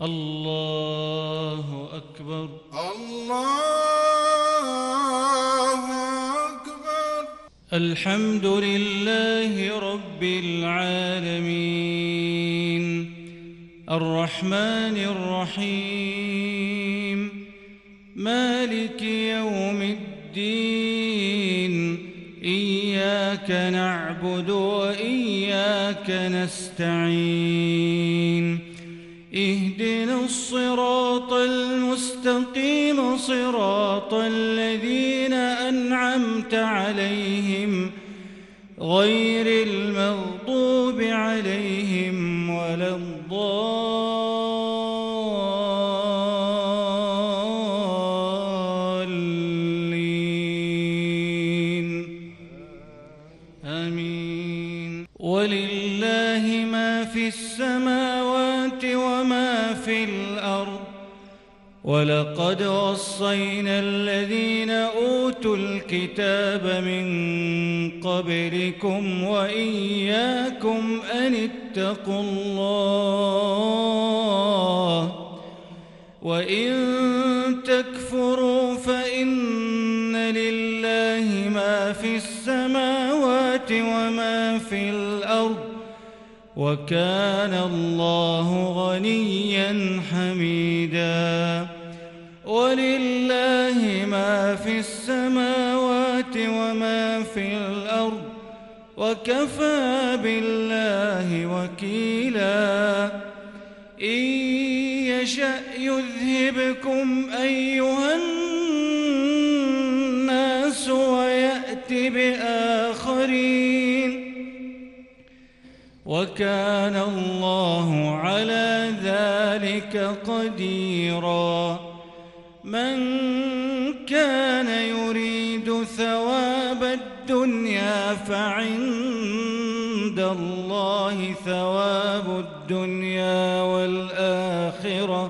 الله أكبر. الله أكبر. الحمد لله رب العالمين الرحمن الرحيم مالك يوم الدين إياك نعبد وإياك نستعين اهدنا الصراط المستقيم صراط الذين أنعمت عليهم غير المغضوب عليهم ولا الضالين آمين. ولله ما في السماوات وما في الأرض ولقد وصينا الذين أوتوا الكتاب من قبلكم وإياكم أن اتقوا الله وإن تكفروا فإن لله ما في السماوات وما في الأرض وكان الله غنيا حميدا. ولله ما في السماوات وما في الأرض وكفى بالله وكيلا. إن يشأ يذهبكم أيها الناس ويأت بآخرين وكان الله على ذلك قديرا. من كان يريد ثواب الدنيا فعند الله ثواب الدنيا والآخرة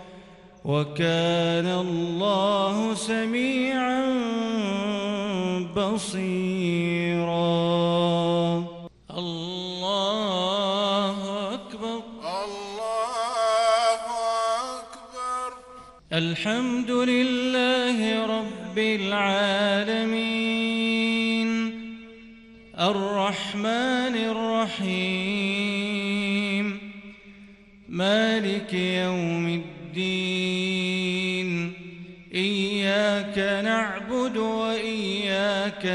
وكان الله سميعا بصيرا. الحمد لله رب العالمين الرحمن الرحيم مالك يوم الدين إياك نعبد وإياك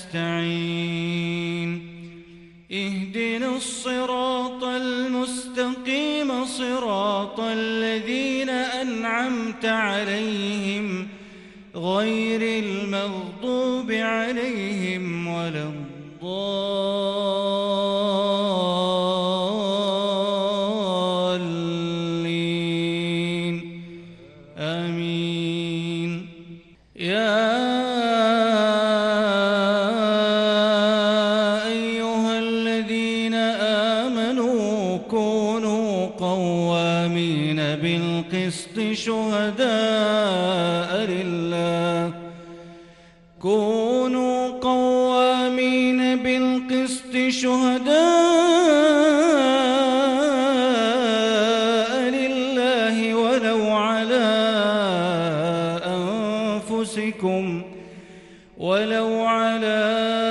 نستعين اهدنا الصراط المستقيم صراط الذين أنعمت عليهم غير المغضوب عليهم ولا الضالين آمين. يا كونوا قوامين بالقسط شهداء لله ولو على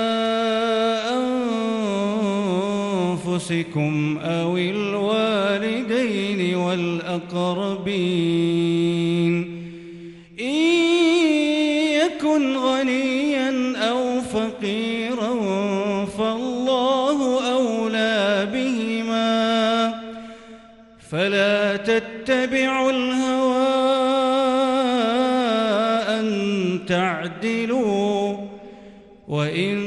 أنفسكم أو الوالدين والأقربين إن يكن غنيا أو فقيرا فالله أولى بهما فلا تتبعوا الهوى أن تعدلوا وإن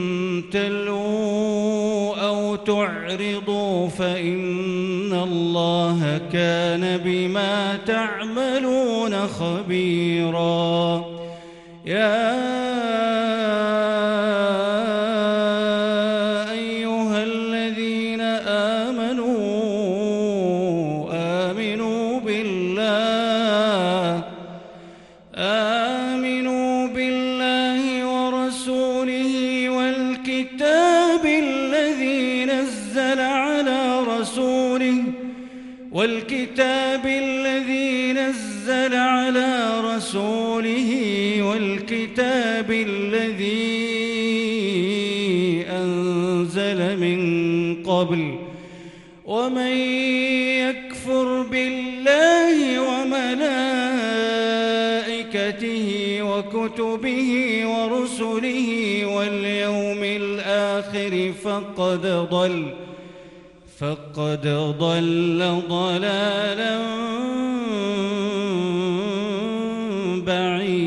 تلووا أو تعرضوا فإن الله كان بما تعملون خبيرا. يا أيها الذين آمنوا بالله ورسوله والكتاب الذي الذي نزل على رسوله والكتاب الذي أنزل من قبل ومن يكفر بالله وملائكته وكتبه ورسله واليوم الآخر فقد ضل ضلالا بعيدا.